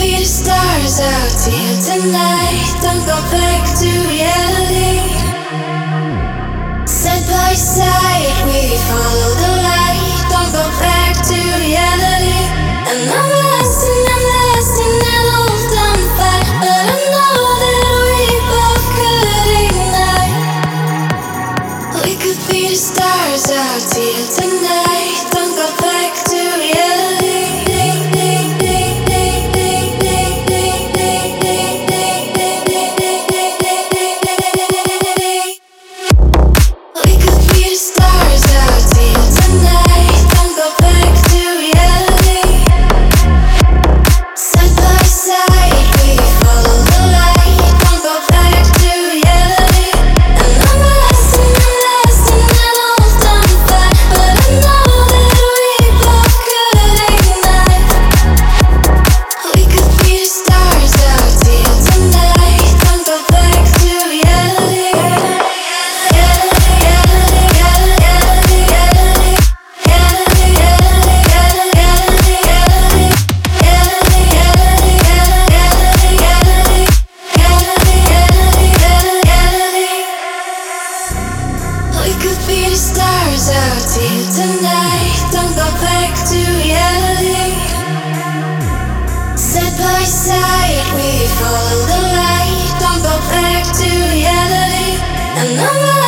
be the stars out here tonight. Don't go back to reality. Side by side, we follow the light. Don't go back to reality. And I'm lost in an old dumb fight, but I know that we both could ignite. We could be the stars out here tonight. Don't go back to reality. Stars out here tonight. Don't go back to reality. Side by side, we follow the light. Don't go back to reality. And I'm